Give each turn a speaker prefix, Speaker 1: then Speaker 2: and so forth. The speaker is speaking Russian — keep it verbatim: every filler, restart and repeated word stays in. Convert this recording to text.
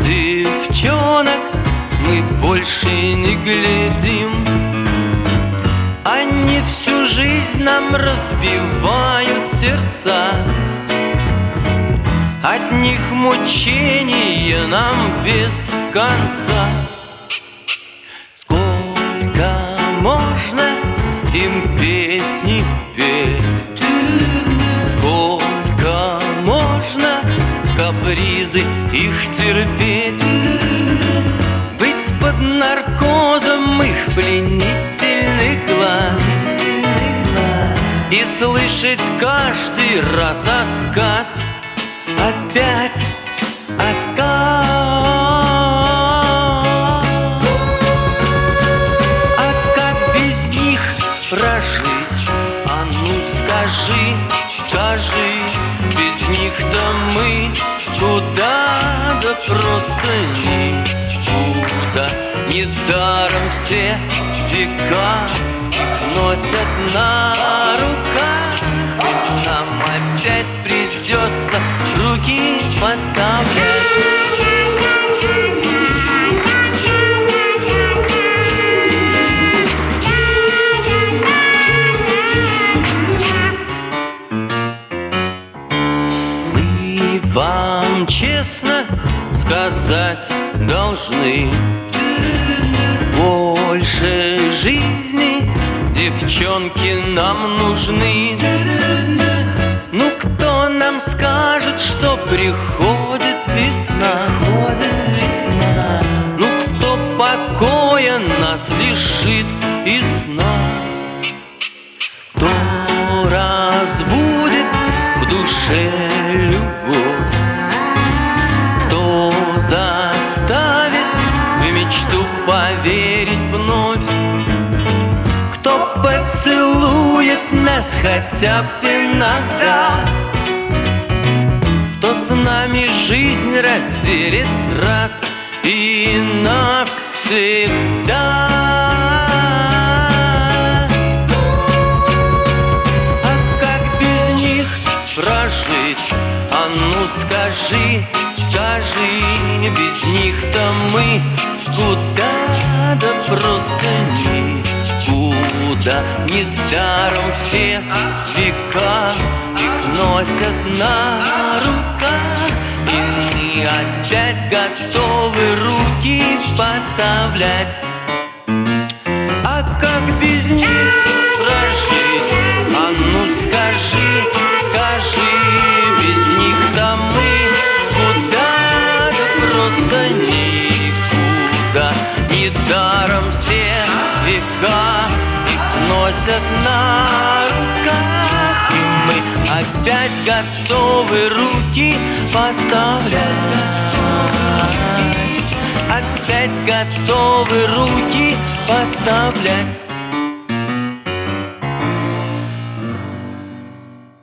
Speaker 1: девчонок мы больше не глядим. Они всю жизнь нам разбивают сердца, от них мучения нам без конца. Сколько можно им песни петь, сколько можно капризы их терпеть, быть под наркозом их пленительных глаз и слышать каждый раз отказ, опять отказ. А как без них прожить? А ну скажи, скажи, без них-то мы куда, да просто никуда. Недаром все века их носят на руках, ведь нам опять придется руки подставлять. Мы вам честно сказать должны: больше жизни девчонки нам нужны. Ну кто нам скажет, что приходит весна? Приходит весна. Ну кто покоя нас лишит и сна? Кто разбудит в душе любовь? Кто заставит в мечту поверить вновь? Кто поцелует нас хотя бы иногда? Кто с нами жизнь разделит раз и навсегда? А как без них прожить? А ну скажи, скажи, без них-то мы куда, да просто никуда. Недаром все века их носят на руках, и мы опять готовы руки подставлять. А как без них прожить? А ну скажи, скажи, без них-то мы куда, да просто никуда. Недаром все века их носят на руках, и мы опять готовы руки подставлять. Опять готовы руки подставлять.